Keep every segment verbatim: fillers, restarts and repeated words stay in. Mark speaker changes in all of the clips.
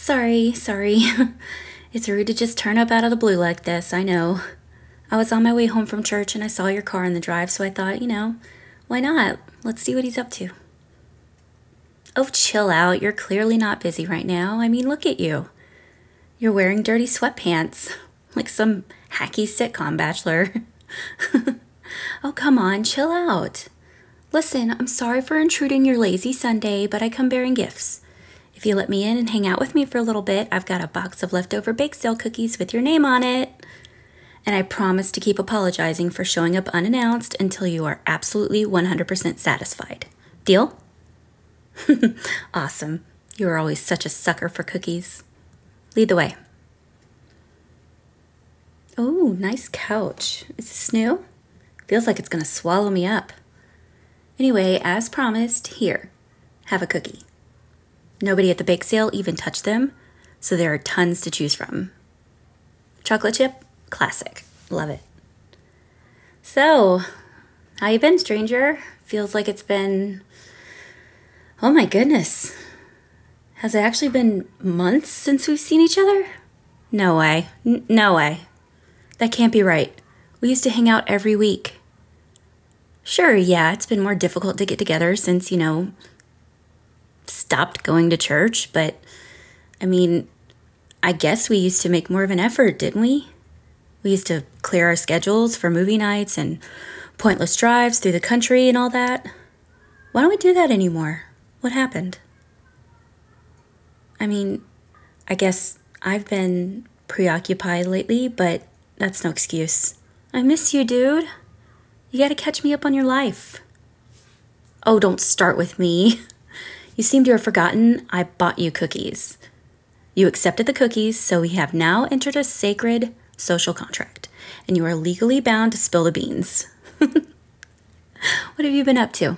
Speaker 1: Sorry, sorry. It's rude to just turn up out of the blue like this, I know. I was on my way home from church and I saw your car in the drive, so I thought, you know, why not? Let's see what he's up to. Oh, chill out. You're clearly not busy right now. I mean, look at you. You're wearing dirty sweatpants, like some hacky sitcom bachelor. Oh, come on, chill out. Listen, I'm sorry for intruding your lazy Sunday, but I come bearing gifts. If you let me in and hang out with me for a little bit, I've got a box of leftover bake sale cookies with your name on it. And I promise to keep apologizing for showing up unannounced until you are absolutely one hundred percent satisfied. Deal? Awesome. You are always such a sucker for cookies. Lead the way. Oh, nice couch. Is this new? Feels like it's going to swallow me up. Anyway, as promised, here, have a cookie. Nobody at the bake sale even touched them, so there are tons to choose from. Chocolate chip? Classic. Love it. So, how you been, stranger? Feels like it's been... Oh my goodness. Has it actually been months since we've seen each other? No way. N- no way. That can't be right. We used to hang out every week. Sure, yeah, it's been more difficult to get together since, you know, stopped going to church, but, I mean, I guess we used to make more of an effort, didn't we? We used to clear our schedules for movie nights and pointless drives through the country and all that. Why don't we do that anymore? What happened? I mean, I guess I've been preoccupied lately, but that's no excuse. I miss you, dude. You gotta catch me up on your life. Oh, don't start with me. You seem to have forgotten I bought you cookies. You accepted the cookies, so we have now entered a sacred social contract, and you are legally bound to spill the beans. What have you been up to?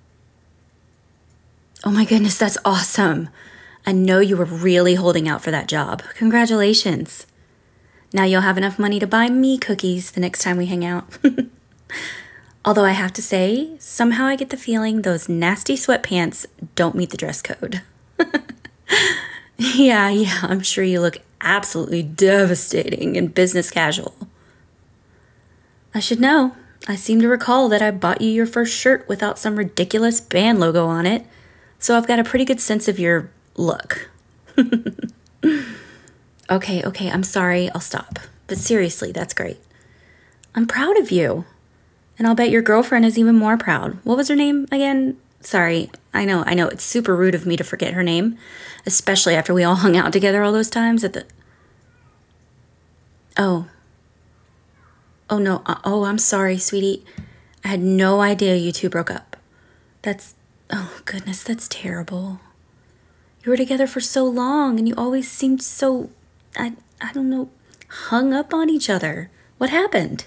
Speaker 1: Oh my goodness, that's awesome. I know you were really holding out for that job. Congratulations. Now you'll have enough money to buy me cookies the next time we hang out. Although I have to say, somehow I get the feeling those nasty sweatpants don't meet the dress code. Yeah, yeah, I'm sure you look absolutely devastating in business casual. I should know. I seem to recall that I bought you your first shirt without some ridiculous band logo on it, so I've got a pretty good sense of your look. Okay, okay, I'm sorry, I'll stop. But seriously, that's great. I'm proud of you. And I'll bet your girlfriend is even more proud. What was her name again? Sorry, I know, I know, it's super rude of me to forget her name, especially after we all hung out together all those times at the... Oh. Oh, no, uh, oh, I'm sorry, sweetie. I had no idea you two broke up. That's... Oh, goodness, that's terrible. You were together for so long, and you always seemed so... I, I don't know, hung up on each other. What happened?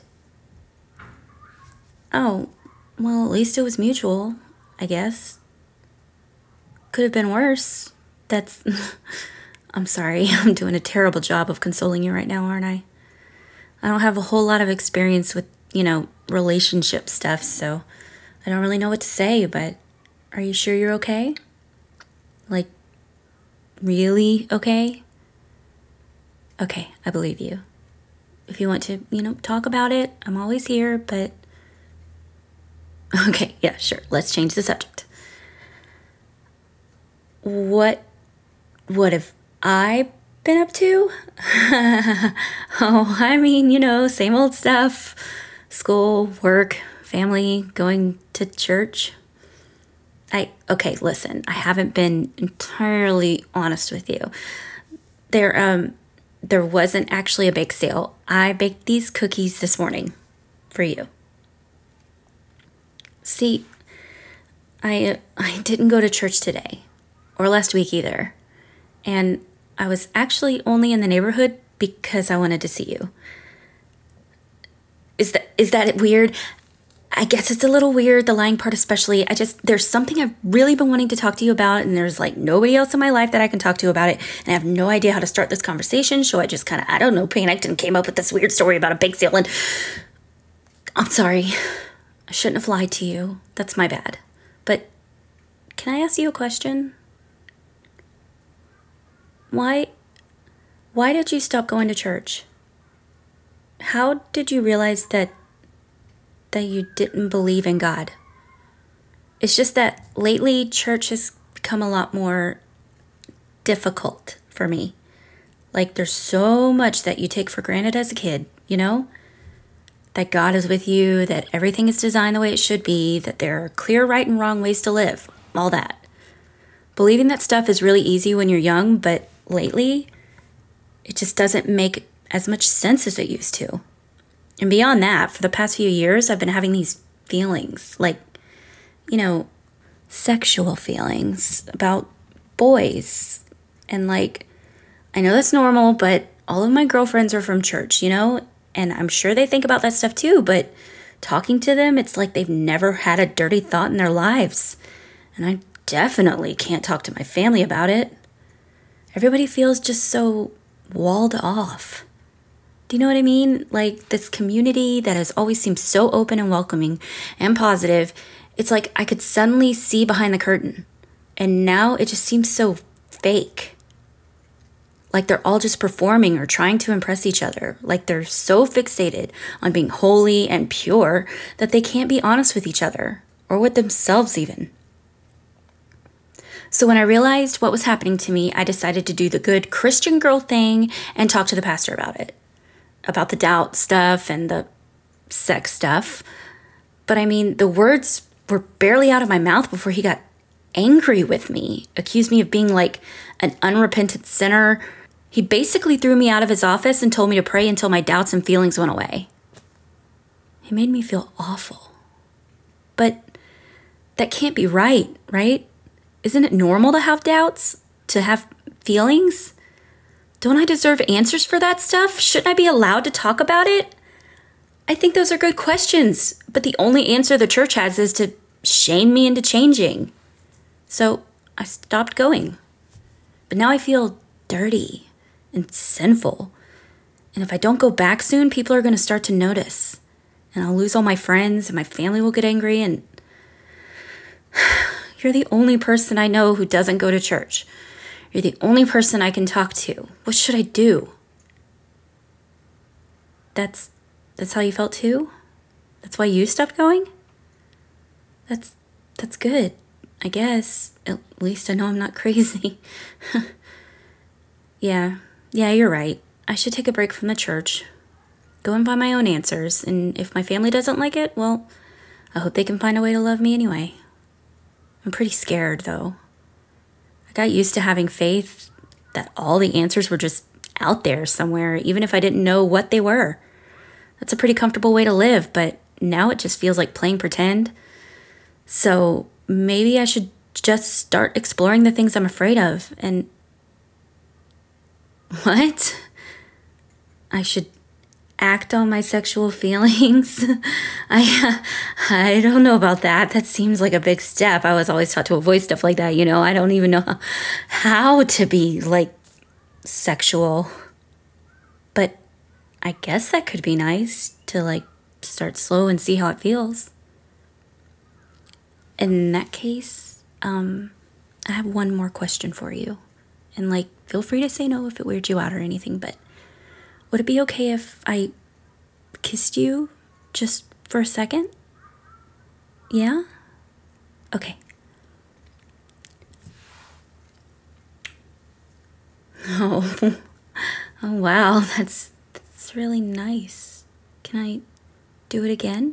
Speaker 1: Oh, well, at least it was mutual, I guess. Could have been worse. That's... I'm sorry, I'm doing a terrible job of consoling you right now, aren't I? I don't have a whole lot of experience with, you know, relationship stuff, so I don't really know what to say, but are you sure you're okay? Like, really okay? Okay, I believe you. If you want to, you know, talk about it, I'm always here, but... Okay, yeah, sure. Let's change the subject. What, what have I been up to? Oh, I mean, you know, same old stuff. School, work, family, going to church. I, okay, listen, I haven't been entirely honest with you. There, um, there wasn't actually a bake sale. I baked these cookies this morning for you. See, I I didn't go to church today, or last week either, and I was actually only in the neighborhood because I wanted to see you. Is that is that weird? I guess it's a little weird, the lying part especially. I just, there's something I've really been wanting to talk to you about, and there's like nobody else in my life that I can talk to about it, and I have no idea how to start this conversation, so I just kind of, I don't know, panicked and came up with this weird story about a bake sale, and I'm sorry. I shouldn't have lied to you. That's my bad. But can I ask you a question? Why Why did you stop going to church? How did you realize that that you didn't believe in God? It's just that lately church has become a lot more difficult for me. Like there's so much that you take for granted as a kid, you know? That God is with you, that everything is designed the way it should be, that there are clear right and wrong ways to live, all that. Believing that stuff is really easy when you're young, but lately, it just doesn't make as much sense as it used to. And beyond that, for the past few years, I've been having these feelings, like, you know, sexual feelings about boys. And like, I know that's normal, but all of my girlfriends are from church, you know? And I'm sure they think about that stuff too, but talking to them, it's like they've never had a dirty thought in their lives. And I definitely can't talk to my family about it. Everybody feels just so walled off. Do you know what I mean? Like this community that has always seemed so open and welcoming and positive, it's like I could suddenly see behind the curtain. And now it just seems so fake. Like they're all just performing or trying to impress each other. Like they're so fixated on being holy and pure that they can't be honest with each other or with themselves even. So when I realized what was happening to me, I decided to do the good Christian girl thing and talk to the pastor about it. About the doubt stuff and the sex stuff. But I mean, the words were barely out of my mouth before he got angry with me, accused me of being like an unrepentant sinner. He basically threw me out of his office and told me to pray until my doubts and feelings went away. He made me feel awful. But that can't be right, right? Isn't it normal to have doubts? To have feelings? Don't I deserve answers for that stuff? Shouldn't I be allowed to talk about it? I think those are good questions, but the only answer the church has is to shame me into changing. So I stopped going. But now I feel dirty and sinful. And if I don't go back soon, people are going to start to notice. And I'll lose all my friends and my family will get angry. And you're the only person I know who doesn't go to church. You're the only person I can talk to. What should I do? That's that's how you felt too? That's why you stopped going? That's that's good, I guess. At least I know I'm not crazy. yeah, yeah, you're right. I should take a break from the church. Go and find my own answers. And if my family doesn't like it, well, I hope they can find a way to love me anyway. I'm pretty scared, though. I got used to having faith that all the answers were just out there somewhere, even if I didn't know what they were. That's a pretty comfortable way to live, but now it just feels like playing pretend. So maybe I should just start exploring the things I'm afraid of. And what? I should act on my sexual feelings? I I don't know about that. That seems like a big step. I was always taught to avoid stuff like that, you know. I don't even know how, how to be, like, sexual. But I guess that could be nice to, like, start slow and see how it feels. In that case, um, I have one more question for you. And, like, feel free to say no if it weirds you out or anything, but would it be okay if I kissed you just for a second? Yeah? Okay. Oh, oh wow, that's, that's really nice. Can I do it again?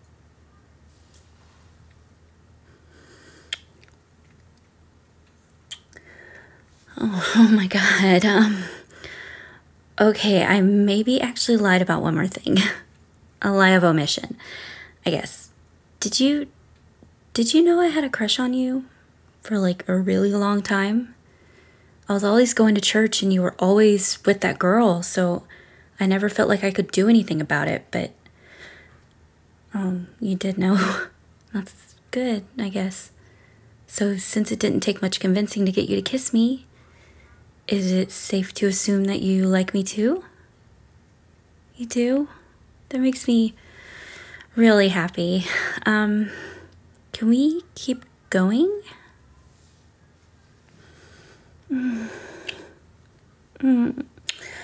Speaker 1: Oh, oh my God, um... Okay, I maybe actually lied about one more thing. A lie of omission, I guess. Did you, did you know I had a crush on you for like a really long time? I was always going to church and you were always with that girl, so I never felt like I could do anything about it, but um, you did know. That's good, I guess. So since it didn't take much convincing to get you to kiss me, is it safe to assume that you like me too? You do? That makes me really happy. Um, can we keep going? Mm. Mm.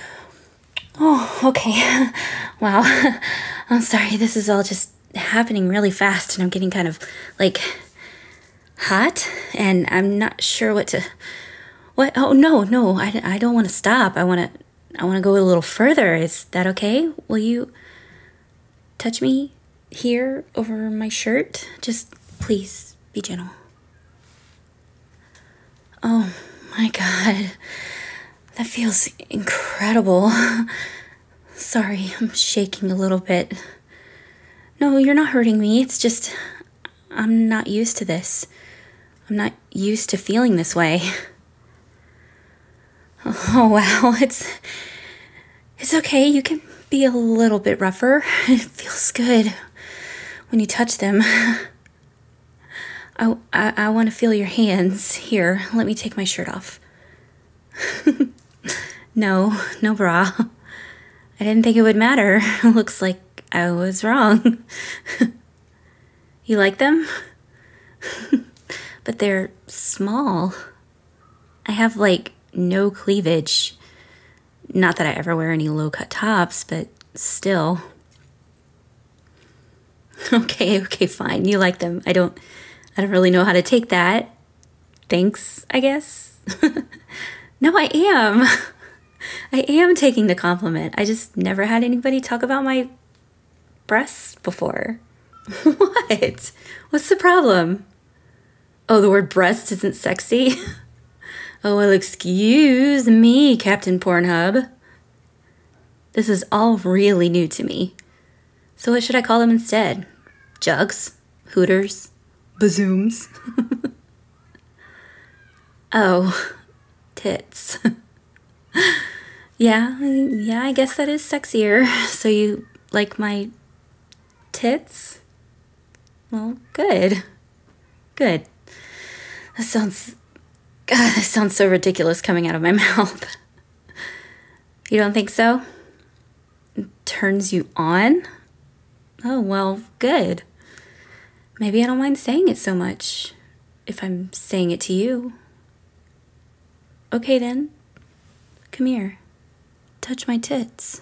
Speaker 1: Okay. Wow. I'm sorry. This is all just happening really fast, and I'm getting kind of, like, hot, and I'm not sure what to... What? Oh, no, no. I, I don't want to stop. I want to... I want to go a little further. Is that okay? Will you touch me here over my shirt? Just please be gentle. Oh my God. That feels incredible. Sorry, I'm shaking a little bit. No, you're not hurting me. It's just I'm not used to this. I'm not used to feeling this way. Oh, wow. It's it's okay. You can be a little bit rougher. It feels good when you touch them. I, I, I want to feel your hands. Here, let me take my shirt off. No, no bra. I didn't think it would matter. Looks like I was wrong. You like them? But they're small. I have, like, no cleavage. Not that I ever wear any low-cut tops, but still. Okay, okay, fine. You like them. I don't, I don't really know how to take that. Thanks, I guess. No, I am. I am taking the compliment. I just never had anybody talk about my breasts before. What? What's the problem? Oh, the word breast isn't sexy? Oh, well, excuse me, Captain Pornhub. This is all really new to me. So what should I call them instead? Jugs? Hooters? Bazooms? Oh, tits. Yeah, yeah, I guess that is sexier. So you like my tits? Well, good. Good. That sounds... God, this sounds so ridiculous coming out of my mouth. You don't think so? It turns you on? Oh, well, good. Maybe I don't mind saying it so much if I'm saying it to you. Okay, then. Come here. Touch my tits.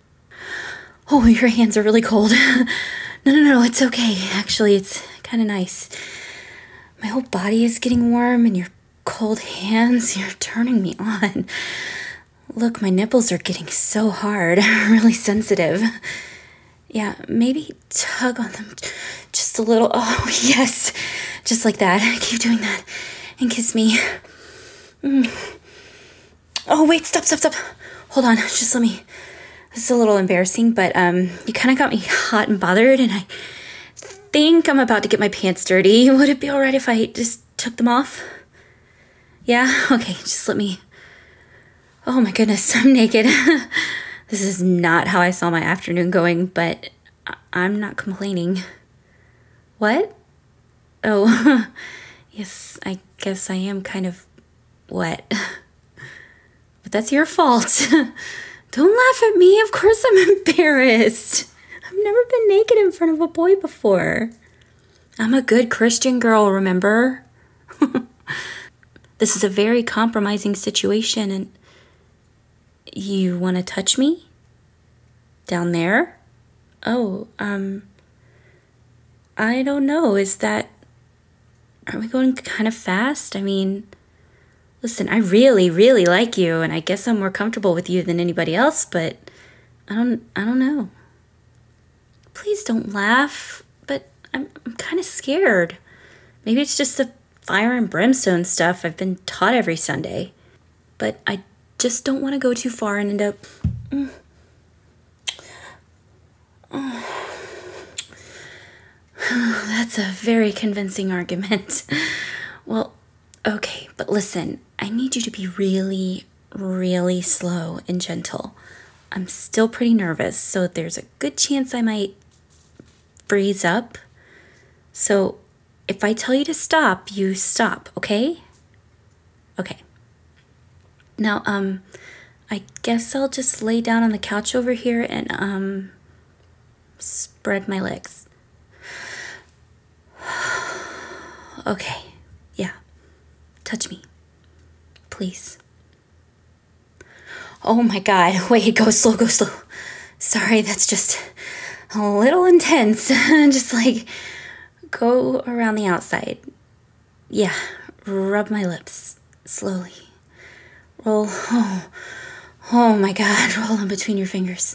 Speaker 1: Oh, your hands are really cold. No, no, no, it's okay. Actually, it's kind of nice. My whole body is getting warm, and your cold hands, you're turning me on. Look, my nipples are getting so hard, really sensitive. Yeah, maybe tug on them just a little. Oh, yes, just like that. Keep doing that and kiss me. Mm. Oh, wait, stop, stop, stop. Hold on, just let me. This is a little embarrassing, but um, you kind of got me hot and bothered, and I think I'm about to get my pants dirty. Would it be all right if I just took them off? Yeah? Okay, just let me... Oh my goodness, I'm naked. This is not how I saw my afternoon going, but I I'm not complaining. What? Oh, yes, I guess I am kind of wet. But that's your fault. Don't laugh at me. Of course I'm embarrassed. I've never been naked in front of a boy before. I'm a good Christian girl, remember? This is a very compromising situation, and you want to touch me? Down there? Oh, um, I don't know. Is that, are we going kind of fast? I mean, listen, I really, really like you, and I guess I'm more comfortable with you than anybody else, but I don't, I don't know. Please don't laugh, but I'm, I'm kind of scared. Maybe it's just the fire and brimstone stuff I've been taught every Sunday. But I just don't want to go too far and end up... Mm. Oh. That's a very convincing argument. Well, okay, but listen, I need you to be really, really slow and gentle. I'm still pretty nervous, so there's a good chance I might freeze up. So if I tell you to stop, you stop, okay? Okay. Now, um, I guess I'll just lay down on the couch over here and, um, spread my legs. Okay, yeah. Touch me, please. Oh my God. Wait, go slow, go slow. Sorry, that's just a little intense. Just like go around the outside. Yeah, rub my lips slowly. Roll. Oh, oh my God. Roll in between your fingers.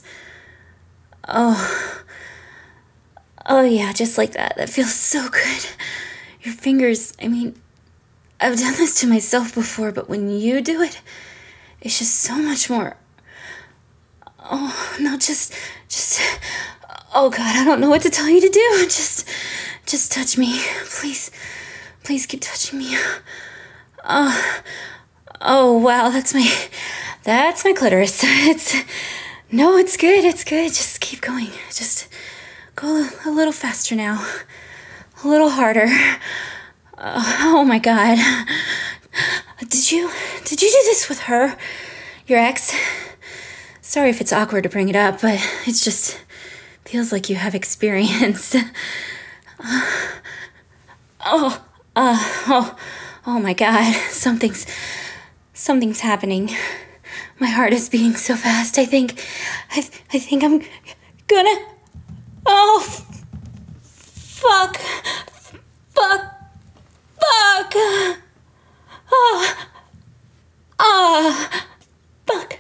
Speaker 1: Oh. Oh yeah, just like that. That feels so good. Your fingers, I mean, I've done this to myself before, but when you do it, it's just so much more. Oh, no, just, just, oh God, I don't know what to tell you to do. Just, just touch me. Please, please keep touching me. Oh, oh wow, that's my, that's my clitoris. It's, no, it's good, it's good. Just keep going. Just go a little faster now. A little harder. Uh, oh my God. Did you, did you do this with her? Your ex? Sorry if it's awkward to bring it up, but it just feels like you have experience. Uh, oh, uh, oh, oh my God. Something's, something's happening. My heart is beating so fast. I think, I, I think I'm gonna, oh, fuck, fuck, fuck, oh, oh, fuck.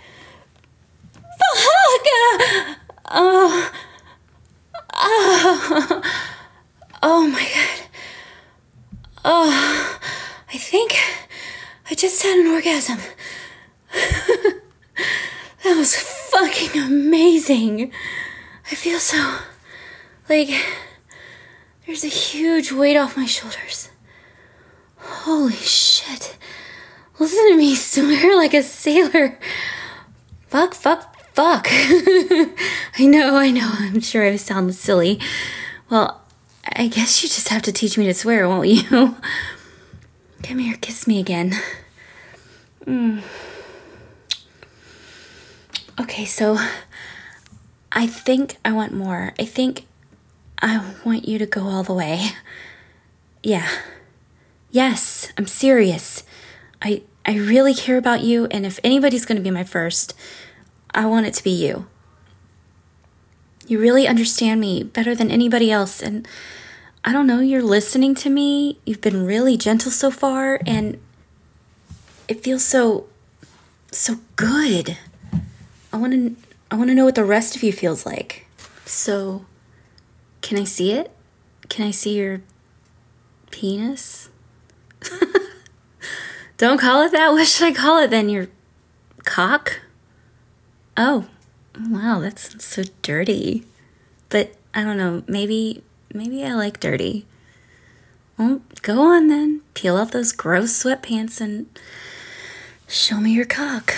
Speaker 1: Fuck! Oh, oh, oh my God. Oh, I think I just had an orgasm. That was fucking amazing. I feel so, like, there's a huge weight off my shoulders. Holy shit. Listen to me swear like a sailor. Fuck, fuck, fuck. I know, I know. I'm sure I sound silly. Well, I guess you just have to teach me to swear, won't you? Come here, kiss me again. Mm. Okay, so I think I want more. I think I want you to go all the way. Yeah. Yes, I'm serious. I I really care about you, and if anybody's going to be my first, I want it to be you. You really understand me better than anybody else, and I don't know, you're listening to me. You've been really gentle so far, and it feels so, so good. I want to, I want to know what the rest of you feels like. So, can I see it? Can I see your penis? Don't call it that. What should I call it then? Your cock? Oh, wow, that's so dirty. But I don't know, maybe, maybe I like dirty. Well, go on then. Peel off those gross sweatpants and show me your cock.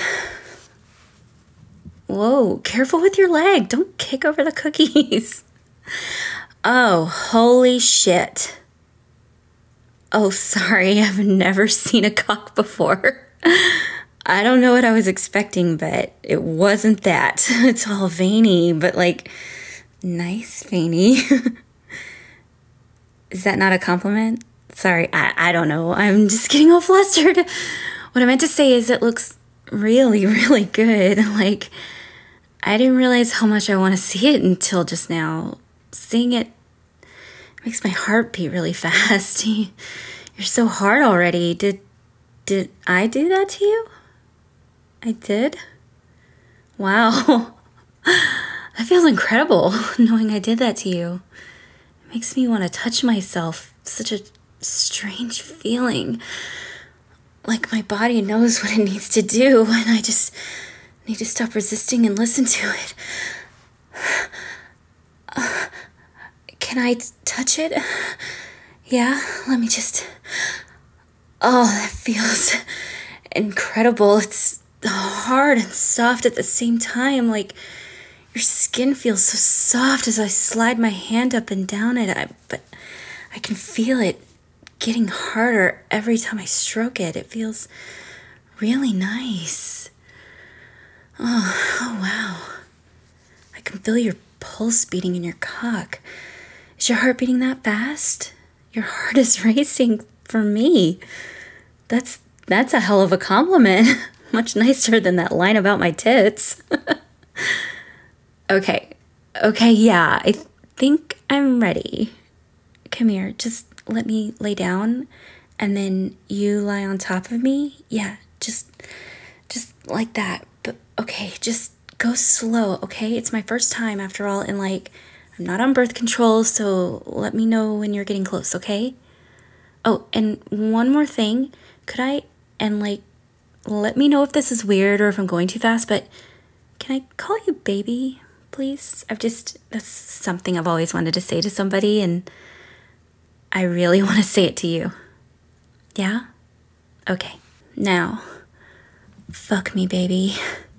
Speaker 1: Whoa, careful with your leg. Don't kick over the cookies. Oh, holy shit. Oh, sorry, I've never seen a cock before. I don't know what I was expecting, but it wasn't that. It's all veiny, but like, nice veiny. Is that not a compliment? Sorry, I, I don't know. I'm just getting all flustered. What I meant to say is it looks really, really good. Like, I didn't realize how much I want to see it until just now. Seeing it makes my heart beat really fast. You're so hard already. Did did I do that to you? I did? Wow. That feels incredible, knowing I did that to you. It makes me want to touch myself. Such a strange feeling. Like my body knows what it needs to do, and I just need to stop resisting and listen to it. Uh, can I t- touch it? Yeah, let me just... Oh, that feels incredible. It's hard and soft at the same time. Like, your skin feels so soft as I slide my hand up and down it. I, but I can feel it getting harder every time I stroke it. It feels really nice. Oh, oh wow. I can feel your pulse beating in your cock. Is your heart beating that fast? Your heart is racing for me. That's that's a hell of a compliment. Much nicer than that line about my tits. Okay. Okay, yeah, I th- think I'm ready. Come here, just let me lay down and then you lie on top of me. Yeah, just just like that. But okay, just go slow, okay? It's my first time after all, and like I'm not on birth control, so let me know when you're getting close, okay? Oh, and one more thing. Could I and like let me know if this is weird or if I'm going too fast, but can I call you baby, please? I've just, that's something I've always wanted to say to somebody, and I really want to say it to you. Yeah? Okay. Now, fuck me, baby.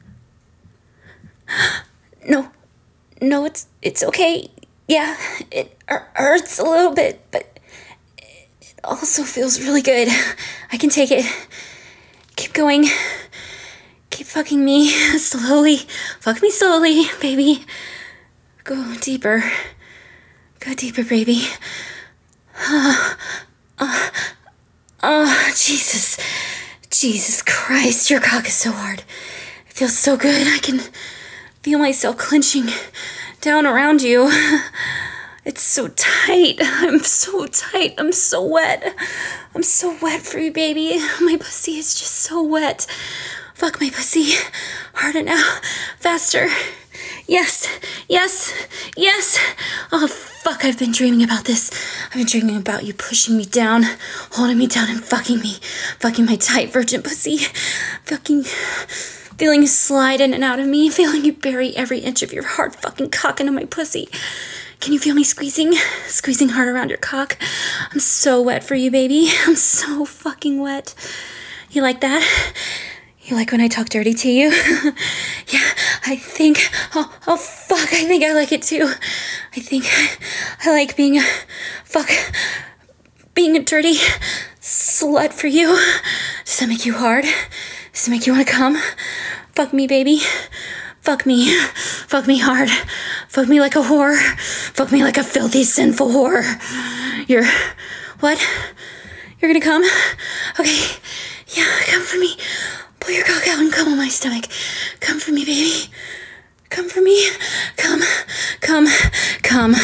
Speaker 1: No. No, it's, it's okay. Yeah, it hurts a little bit, but it also feels really good. I can take it. Keep going. Keep fucking me slowly. Fuck me slowly, baby. Go deeper. Go deeper, baby. Oh, oh, oh, Jesus. Jesus Christ, your cock is so hard. It feels so good. I can feel myself clenching down around you. It's so tight. I'm so tight. I'm so wet. I'm so wet for you, baby. My pussy is just so wet. Fuck my pussy. Harder now. Faster. Yes. Yes. Yes. Oh, fuck. I've been dreaming about this. I've been dreaming about you pushing me down, holding me down, and fucking me. Fucking my tight virgin pussy. Fucking feeling you slide in and out of me. Feeling you bury every inch of your hard fucking cock into my pussy. Can you feel me squeezing? Squeezing hard around your cock? I'm so wet for you, baby. I'm so fucking wet. You like that? You like when I talk dirty to you? Yeah, I think, oh, oh, fuck, I think I like it too. I think I like being a, fuck, being a dirty slut for you. Does that make you hard? Does it make you want to come? Fuck me, baby. Fuck me. Fuck me hard. Fuck me like a whore. Fuck me like a filthy, sinful whore. You're, what? You're gonna come? Okay, yeah, come for me. Pull your cock out and come on my stomach. Come for me, baby. Come for me. Come. Come. Come.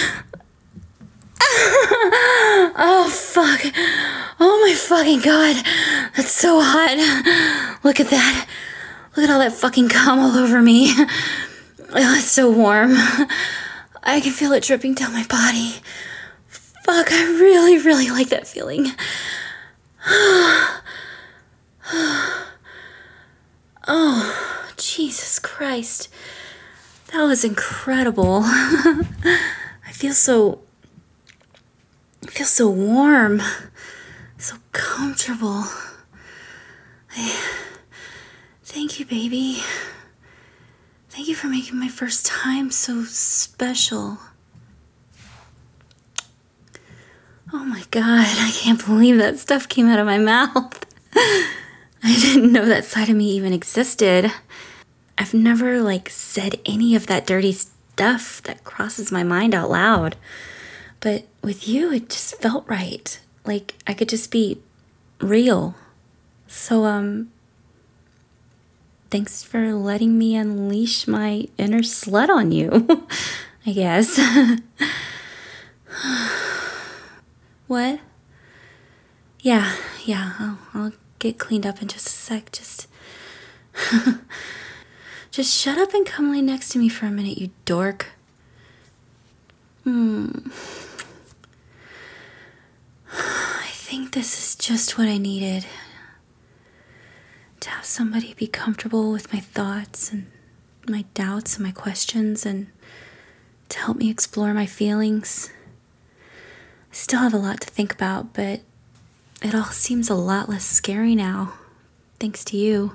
Speaker 1: Oh, fuck. Oh, my fucking God. That's so hot. Look at that. Look at all that fucking cum all over me. Oh, it's so warm. I can feel it dripping down my body. Fuck, I really, really like that feeling. Oh, Jesus Christ. That was incredible. I feel so... I feel so warm. So comfortable. I, thank you, baby. Thank you for making my first time so special. Oh my God, I can't believe that stuff came out of my mouth. I didn't know that side of me even existed. I've never, like, said any of that dirty stuff that crosses my mind out loud. But with you, it just felt right. Like, I could just be real. So, um, thanks for letting me unleash my inner slut on you, I guess. What? Yeah, yeah, I'll, I'll get cleaned up in just a sec. Just, just shut up and come lay next to me for a minute, you dork. Hmm. I think this is just what I needed. To have somebody be comfortable with my thoughts and my doubts and my questions, and to help me explore my feelings. I still have a lot to think about, but it all seems a lot less scary now, thanks to you.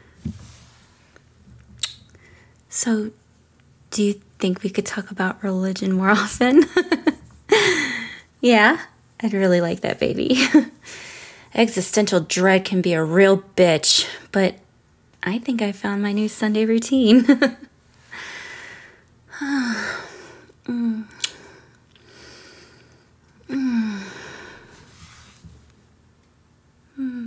Speaker 1: So, do you think we could talk about religion more often? Yeah, I'd really like that, baby. Existential dread can be a real bitch, but I think I found my new Sunday routine. mm.